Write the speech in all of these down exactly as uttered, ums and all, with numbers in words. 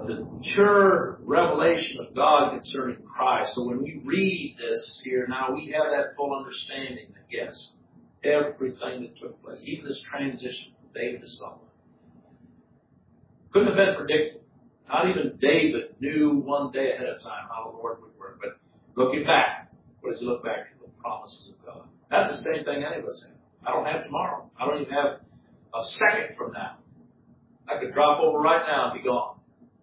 the mature revelation of God concerning Christ. So when we read this here now, we have that full understanding that yes, everything that took place, even this transition from David to Solomon, couldn't have been predicted. Not even David knew one day ahead of time how the Lord would work. But looking back, what does he look back to? The promises of God. That's the same thing any of us have. I don't have tomorrow. I don't even have a second from now. I could drop over right now and be gone.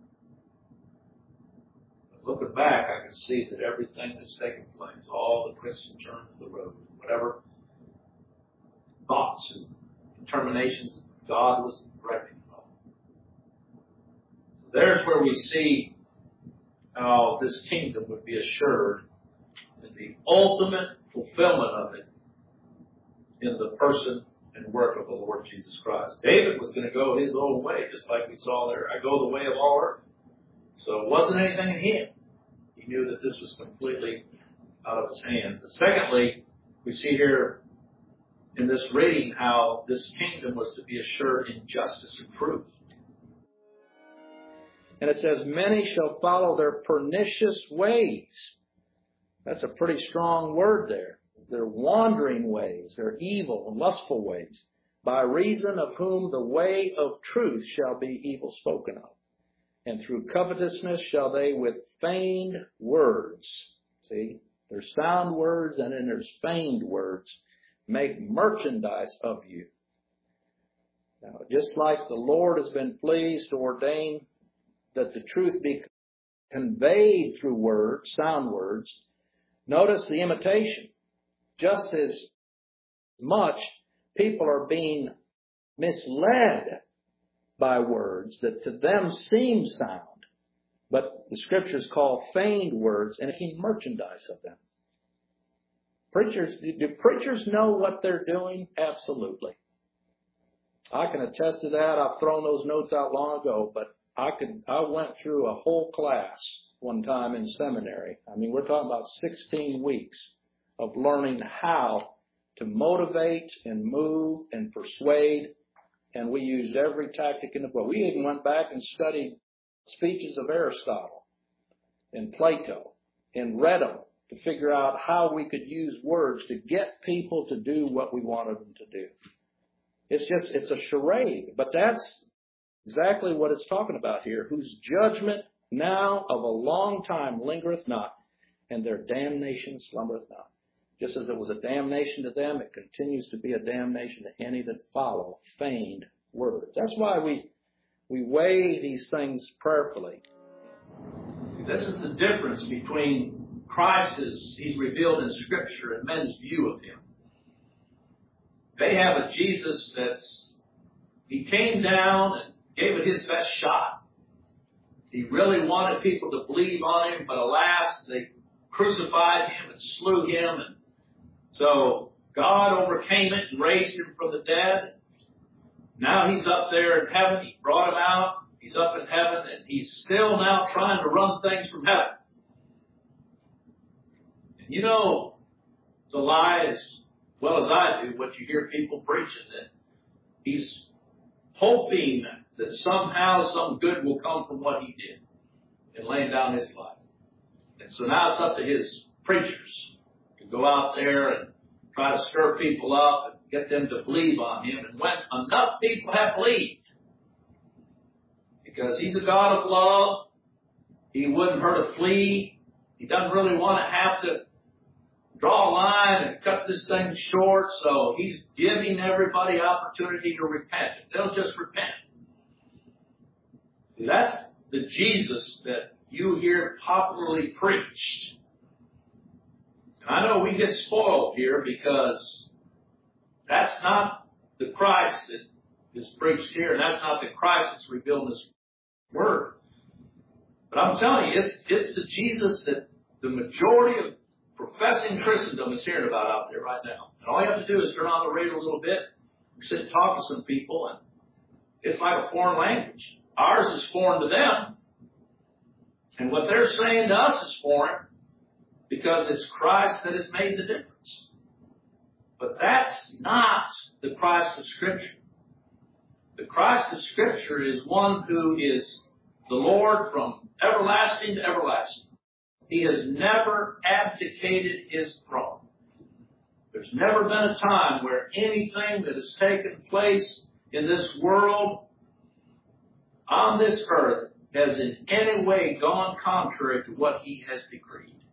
But looking back, I can see that everything that's taken place, all the twists and turns of the road, whatever thoughts and determinations God was directing from. So there's where we see how this kingdom would be assured and the ultimate fulfillment of it in the person and work of the Lord Jesus Christ. David was going to go his own way, just like we saw there. I go the way of all earth. So it wasn't anything in him. He knew that this was completely out of his hands. But secondly, we see here in this reading how this kingdom was to be assured in justice and truth. And it says, many shall follow their pernicious ways. That's a pretty strong word there. Their wandering ways, their evil and lustful ways, by reason of whom the way of truth shall be evil spoken of. And through covetousness shall they with feigned words, see, there's sound words and then there's feigned words, make merchandise of you. Now, just like the Lord has been pleased to ordain that the truth be conveyed through words, sound words, notice the imitation. Just as much, people are being misled by words that to them seem sound, but the Scriptures call feigned words and making merchandise of them. Preachers, do preachers know what they're doing? Absolutely. I can attest to that. I've thrown those notes out long ago, but I could. I went through a whole class one time in seminary. I mean, we're talking about sixteen weeks. Of learning how to motivate and move and persuade. And we used every tactic in the book. We even went back and studied speeches of Aristotle and Plato and read them to figure out how we could use words to get people to do what we wanted them to do. It's just, it's a charade. But that's exactly what it's talking about here. Whose judgment now of a long time lingereth not, and their damnation slumbereth not. Just as it was a damnation to them, it continues to be a damnation to any that follow feigned words. That's why we we weigh these things prayerfully. See, this is the difference between Christ as He's revealed in Scripture and men's view of Him. They have a Jesus that's, He came down and gave it His best shot. He really wanted people to believe on Him, but alas, they crucified Him and slew Him, and so God overcame it and raised Him from the dead. Now He's up there in heaven. He brought Him out. He's up in heaven, and He's still now trying to run things from heaven. And you know the lie as well as I do, what you hear people preaching, that He's hoping that somehow some good will come from what He did in laying down His life. And so now it's up to His preachers to go out there and try to stir people up and get them to believe on Him. And when enough people have believed, because He's a God of love, He wouldn't hurt a flea. He doesn't really want to have to draw a line and cut this thing short, so He's giving everybody opportunity to repent. They'll just repent. See, that's the Jesus that you hear popularly preached. And I know we get spoiled here because that's not the Christ that is preached here, and that's not the Christ that's revealed in this Word. But I'm telling you, it's, it's the Jesus that the majority of professing Christendom is hearing about out there right now. And all you have to do is turn on the radio a little bit, sit and talk to some people, and it's like a foreign language. Ours is foreign to them. And what they're saying to us is foreign, because it's Christ that has made the difference. But that's not the Christ of Scripture. The Christ of Scripture is one who is the Lord from everlasting to everlasting. He has never abdicated His throne. There's never been a time where anything that has taken place in this world, on this earth, has in any way gone contrary to what He has decreed.